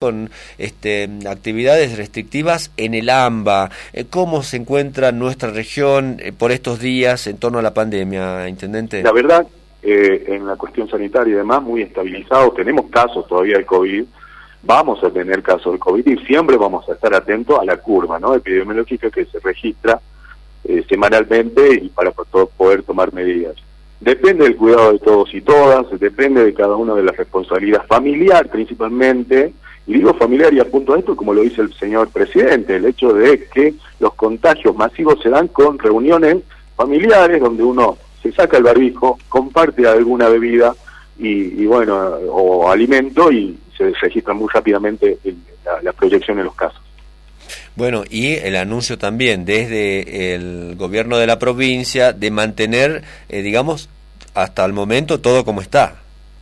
con actividades restrictivas en el AMBA. ¿Cómo se encuentra nuestra región por estos días en torno a la pandemia, intendente? La verdad, en la cuestión sanitaria y demás, muy estabilizado. Tenemos casos todavía de COVID, vamos a tener casos de COVID y siempre vamos a estar atentos a la curva, ¿no?, epidemiológica que se registra semanalmente y para poder tomar medidas. Depende del cuidado de todos y todas, depende de cada uno de las responsabilidades familiar principalmente, y digo familiar y apunto a esto como lo dice el señor presidente, el hecho de que los contagios masivos se dan con reuniones familiares donde uno se saca el barbijo, comparte alguna bebida y bueno, o alimento, y se registra muy rápidamente la proyección de los casos. Bueno, y el anuncio también desde el gobierno de la provincia de mantener, digamos, hasta el momento todo como está.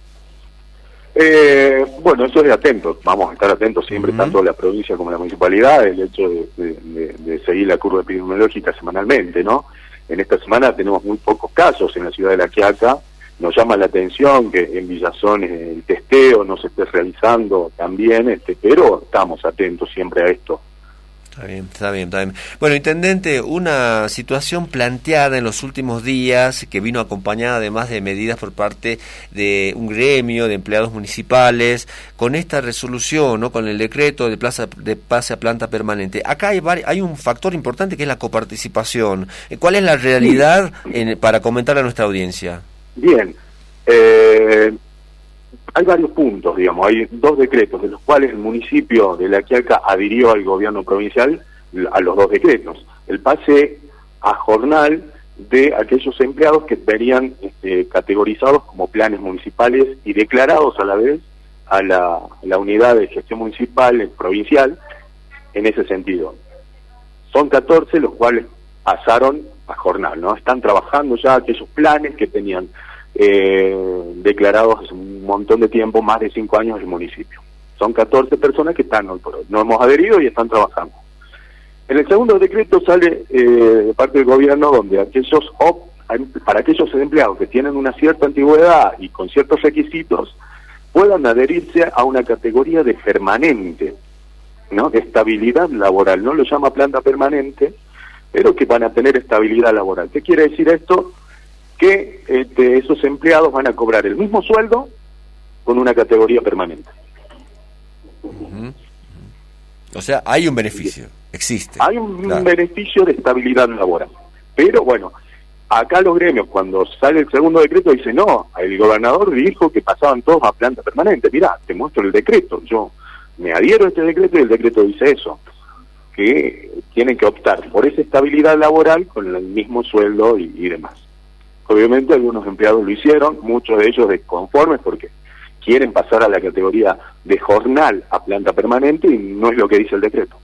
Bueno, eso es de atentos, vamos a estar atentos siempre, tanto la provincia como la municipalidad, el hecho de seguir la curva epidemiológica semanalmente, ¿no? En esta semana tenemos muy pocos casos en la ciudad de La Quiaca. Nos llama la atención que en Villazón el testeo no se esté realizando también, pero estamos atentos siempre a esto. Está bien, está bien, está bien. Bueno, intendente, una situación planteada en los últimos días que vino acompañada además de medidas por parte de un gremio de empleados municipales con esta resolución, ¿no?, con el decreto de pase a planta permanente. Acá hay un factor importante que es la coparticipación. ¿Cuál es la realidad para comentar a nuestra audiencia? Bien, hay varios puntos, digamos, hay dos decretos de los cuales el municipio de La Quiaca adhirió al gobierno provincial a los dos decretos. El pase a jornal de aquellos empleados que venían categorizados como planes municipales y declarados a la vez a la unidad de gestión municipal provincial en ese sentido. Son 14 los cuales pasaron a jornal, ¿no? Están trabajando ya aquellos planes que tenían declarados hace un montón de tiempo, más de 5 años el municipio. Son 14 personas que están hoy por hoy, no hemos adherido y están trabajando. En el segundo decreto sale de parte del gobierno donde para aquellos empleados que tienen una cierta antigüedad y con ciertos requisitos puedan adherirse a una categoría de permanente, ¿no?, de estabilidad laboral. No lo llama planta permanente, pero que van a tener estabilidad laboral. ¿Qué quiere decir esto? Que esos empleados van a cobrar el mismo sueldo con una categoría permanente. O sea, hay un beneficio, existe. Hay un beneficio de estabilidad laboral. Pero bueno, acá los gremios, cuando sale el segundo decreto, dicen, no, el gobernador dijo que pasaban todos a planta permanente. Mirá, te muestro el decreto, yo me adhiero a este decreto y el decreto dice eso, que tienen que optar por esa estabilidad laboral con el mismo sueldo y demás. Obviamente algunos empleados lo hicieron, muchos de ellos desconformes porque quieren pasar a la categoría de jornal a planta permanente y no es lo que dice el decreto.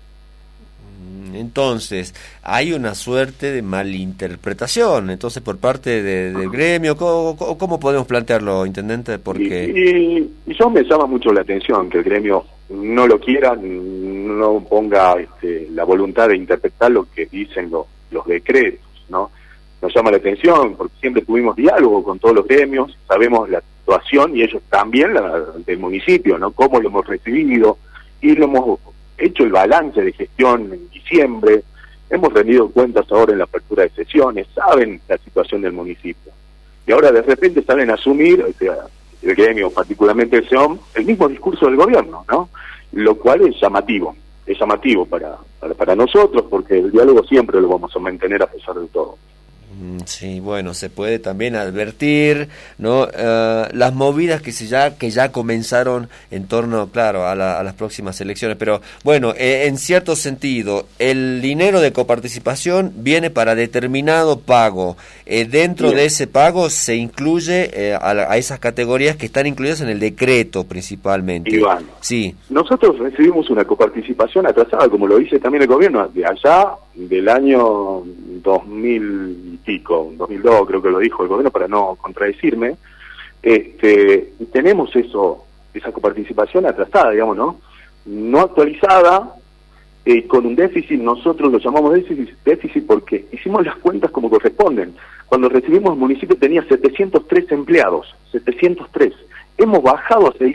Entonces, hay una suerte de malinterpretación, entonces, por parte del gremio. ¿Cómo podemos plantearlo, intendente? Porque y yo me llama mucho la atención que el gremio no lo quiera, no ponga la voluntad de interpretar lo que dicen los decretos, ¿no? Nos llama la atención porque siempre tuvimos diálogo con todos los gremios, sabemos la situación y ellos también del municipio, ¿no?, cómo lo hemos recibido y lo hemos hecho el balance de gestión en diciembre, hemos rendido cuentas ahora en la apertura de sesiones, saben la situación del municipio. Y ahora de repente salen a asumir, el gremio, particularmente el SEOM, el mismo discurso del gobierno, ¿no? Lo cual es llamativo para nosotros, porque el diálogo siempre lo vamos a mantener a pesar de todo. Sí, bueno, se puede también advertir, ¿no?, las movidas que ya comenzaron en torno, claro, a las próximas elecciones, pero bueno, en cierto sentido, el dinero de coparticipación viene para determinado pago. Dentro de ese pago se incluye a esas categorías que están incluidas en el decreto principalmente. Iván, sí. Nosotros recibimos una coparticipación atrasada, como lo dice también el gobierno, de allá del año 2000 y pico, 2002 creo que lo dijo el gobierno para no contradecirme, tenemos esa coparticipación atrasada, digamos, no actualizada, con un déficit. Nosotros lo llamamos déficit porque hicimos las cuentas como corresponden. Cuando recibimos el municipio tenía 703 empleados, 703, hemos bajado a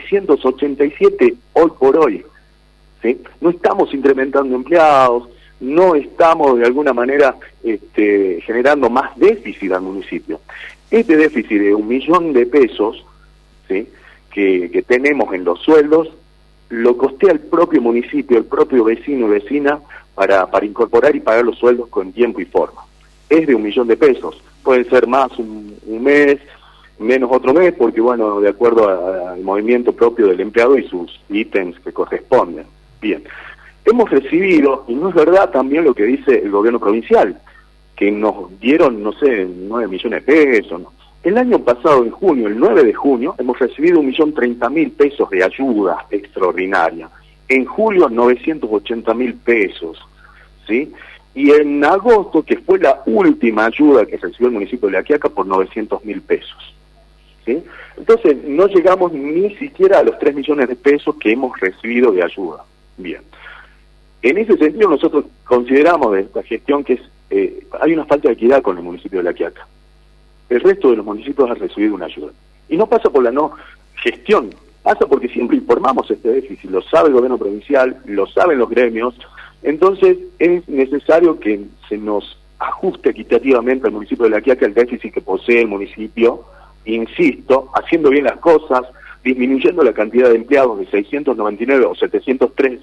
687 hoy por hoy, ¿sí? No estamos incrementando empleados, no estamos de alguna manera generando más déficit al municipio. Este déficit de 1 millón de pesos, ¿sí?, que tenemos en los sueldos, lo costea el propio municipio, el propio vecino y vecina, para incorporar y pagar los sueldos con tiempo y forma. Es de 1 millón de pesos, puede ser más un mes, menos otro mes, porque bueno, de acuerdo al movimiento propio del empleado y sus ítems que corresponden. Bien, hemos recibido, y no es verdad también lo que dice el gobierno provincial, que nos dieron, no sé, 9 millones de pesos, ¿no? El año pasado, en junio, el 9 de junio, hemos recibido 1.030.000 pesos de ayuda extraordinaria. En julio, 980.000 pesos, ¿sí? Y en agosto, que fue la última ayuda que recibió el municipio de La Quiaca, por 900.000 pesos, ¿sí? Entonces, no llegamos ni siquiera a los 3 millones de pesos que hemos recibido de ayuda. Bien. En ese sentido, nosotros consideramos de esta gestión que hay una falta de equidad con el municipio de La Quiaca. El resto de los municipios han recibido una ayuda. Y no pasa por la no gestión, pasa porque siempre informamos este déficit, lo sabe el gobierno provincial, lo saben los gremios, entonces es necesario que se nos ajuste equitativamente al municipio de La Quiaca el déficit que posee el municipio, insisto, haciendo bien las cosas, disminuyendo la cantidad de empleados de 699 o 703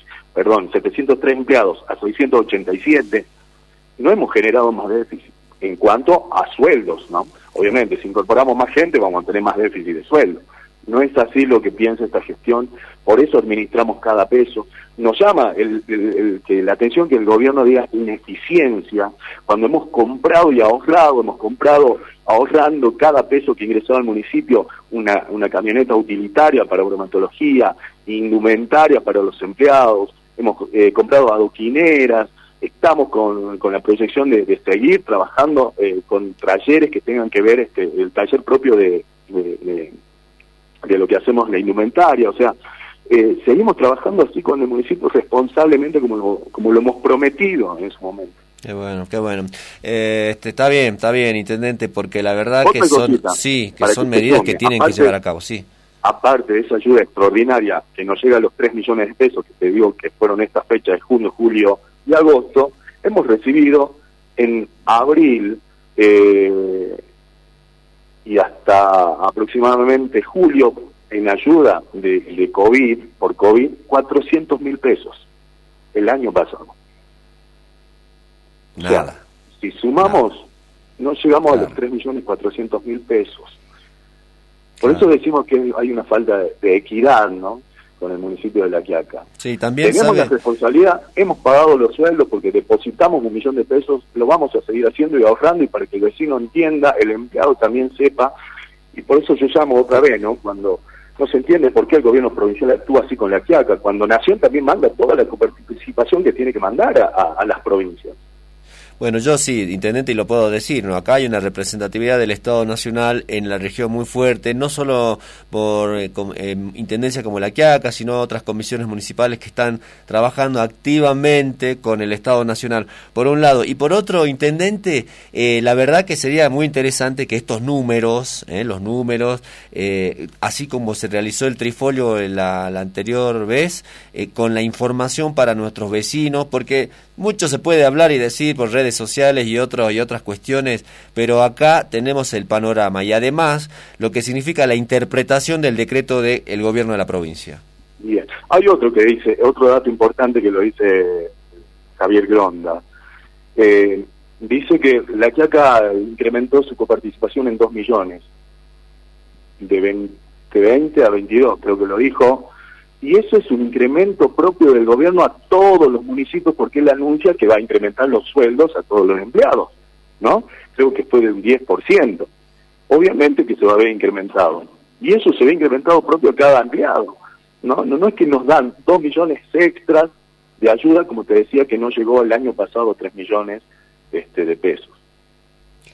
empleados a 687, no hemos generado más déficit en cuanto a sueldos, ¿no? Obviamente, si incorporamos más gente vamos a tener más déficit de sueldo. No es así lo que piensa esta gestión, por eso administramos cada peso. Nos llama la atención que el gobierno diga ineficiencia, cuando hemos comprado y ahorrado, ahorrando cada peso que ingresaba al municipio, una camioneta utilitaria para bromatología, indumentaria para los empleados, hemos comprado adoquineras, estamos con la proyección de seguir trabajando con talleres que tengan que ver, el taller propio de lo que hacemos, la indumentaria, o sea, seguimos trabajando así con el municipio responsablemente como lo hemos prometido en su momento. Qué bueno, qué bueno. Está bien, intendente, porque la verdad que son medidas que tienen que llevar a cabo, sí. Aparte de esa ayuda extraordinaria que nos llega a los 3 millones de pesos, que te digo que fueron estas fechas de junio, julio y agosto, hemos recibido en abril y hasta aproximadamente julio, en ayuda de COVID, por COVID, 400.000 pesos el año pasado. Nada. O sea, si sumamos, no llegamos a los 3.400.000 pesos. Por eso decimos que hay una falta de equidad, ¿no?, con el municipio de La Quiaca. Sí, también tenemos la responsabilidad, hemos pagado los sueldos porque depositamos 1 millón de pesos, lo vamos a seguir haciendo y ahorrando, y para que el vecino entienda, el empleado también sepa, y por eso yo llamo otra vez, ¿no?, cuando no se entiende por qué el gobierno provincial actúa así con La Quiaca, cuando Nación también manda toda la coparticipación que tiene que mandar a las provincias. Bueno, yo sí, intendente, y lo puedo decir, ¿no? Acá hay una representatividad del Estado Nacional en la región muy fuerte, no solo por intendencia como La Quiaca, sino otras comisiones municipales que están trabajando activamente con el Estado Nacional, por un lado. Y por otro, intendente, la verdad que sería muy interesante que estos números, los números, así como se realizó el trifolio la anterior vez, con la información para nuestros vecinos, porque mucho se puede hablar y decir por redes sociales y otras cuestiones, pero acá tenemos el panorama y además lo que significa la interpretación del decreto del gobierno de la provincia. Bien, hay otro dato importante que lo dice Javier Gronda. Dice que La Quiaca incrementó su coparticipación en 2 millones, de 20 a 22, creo que lo dijo. Y eso es un incremento propio del gobierno a todos los municipios, porque él anuncia que va a incrementar los sueldos a todos los empleados, ¿no? Creo que fue de un 10%. Obviamente que se va a ver incrementado. Y eso se ve incrementado propio a cada empleado, ¿no? No es que nos dan 2 millones extras de ayuda, como te decía, que no llegó el año pasado 3 millones de pesos.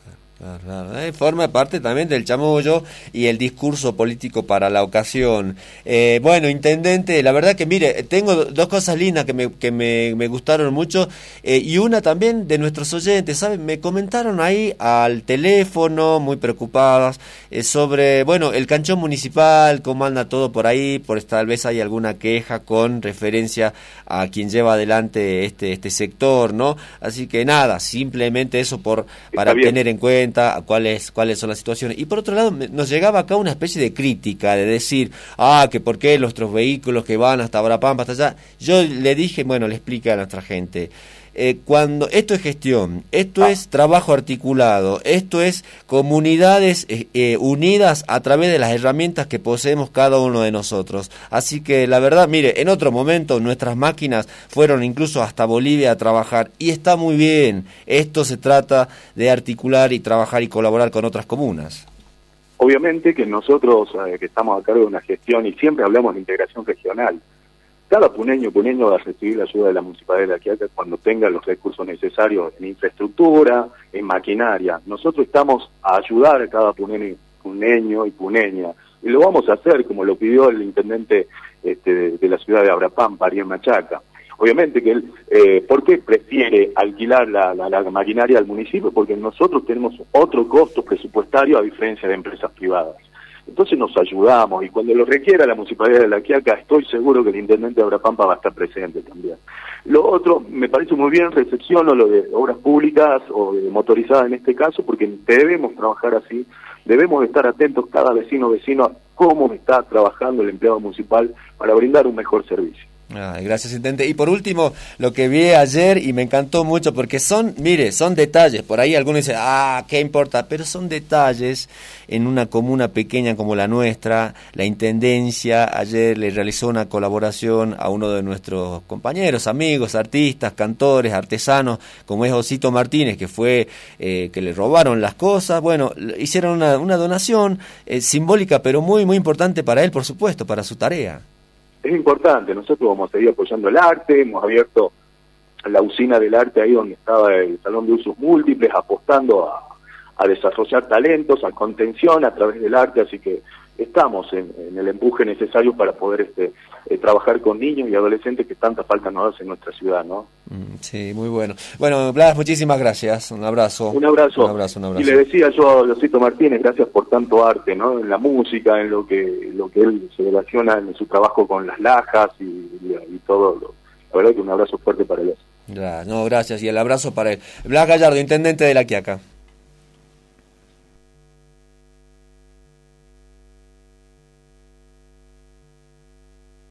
Claro, claro. Forma parte también del chamullo y el discurso político para la ocasión. Bueno, intendente, la verdad que mire, tengo dos cosas lindas que me gustaron mucho, y una también de nuestros oyentes, ¿saben? Me comentaron ahí al teléfono, muy preocupadas, sobre, bueno, el canchón municipal, cómo anda todo por ahí, tal vez hay alguna queja con referencia a quien lleva adelante este sector, ¿no? Así que nada, simplemente eso para tener en cuenta cuáles son las situaciones. Y por otro lado, nos llegaba acá una especie de crítica, de decir, que por qué nuestros vehículos que van hasta Abrapampa, hasta allá. Yo le dije, bueno, le expliqué a nuestra gente, cuando esto es gestión, esto es trabajo articulado, esto es comunidades unidas a través de las herramientas que poseemos cada uno de nosotros. Así que la verdad, mire, en otro momento nuestras máquinas fueron incluso hasta Bolivia a trabajar y está muy bien. Esto se trata de articular y trabajar y colaborar con otras comunas. Obviamente que nosotros que estamos a cargo de una gestión y siempre hablamos de integración regional, cada puneño va a recibir la ayuda de la Municipalidad de La Quiaca cuando tenga los recursos necesarios en infraestructura, en maquinaria. Nosotros estamos a ayudar a cada puneño y puneña, y lo vamos a hacer como lo pidió el intendente de la ciudad de Abrapampa, Ariel Machaca. Obviamente que él, ¿por qué prefiere alquilar la maquinaria al municipio? Porque nosotros tenemos otro costo presupuestario a diferencia de empresas privadas. Entonces nos ayudamos, y cuando lo requiera la Municipalidad de La Quiaca, estoy seguro que el intendente de Abrapampa va a estar presente también. Lo otro, me parece muy bien, recepciono lo de obras públicas o de motorizadas en este caso, porque debemos trabajar así, debemos estar atentos cada vecino a cómo está trabajando el empleado municipal para brindar un mejor servicio. Gracias, intendente. Y por último, lo que vi ayer y me encantó mucho, porque son detalles. Por ahí algunos dicen, ¿qué importa? Pero son detalles en una comuna pequeña como la nuestra. La intendencia ayer le realizó una colaboración a uno de nuestros compañeros, amigos, artistas, cantores, artesanos, como es Osito Martínez, que fue que le robaron las cosas. Bueno, hicieron una donación simbólica, pero muy, muy importante para él, por supuesto, para su tarea. Es importante, nosotros vamos a seguir apoyando el arte, hemos abierto la usina del arte ahí donde estaba el salón de usos múltiples, apostando a desarrollar talentos, a contención a través del arte, así que estamos en el empuje necesario para poder trabajar con niños y adolescentes que tanta falta nos hace en nuestra ciudad, ¿no? Sí, muy bueno. Bueno, Blas, muchísimas gracias. Un abrazo. Un abrazo. Y le decía yo a Osito Martínez, gracias por tanto arte, ¿no? En la música, en lo que él se relaciona en su trabajo con las lajas y todo. La verdad que un abrazo fuerte para él. No, gracias. Y el abrazo para él. Blas Gallardo, intendente de La Quiaca.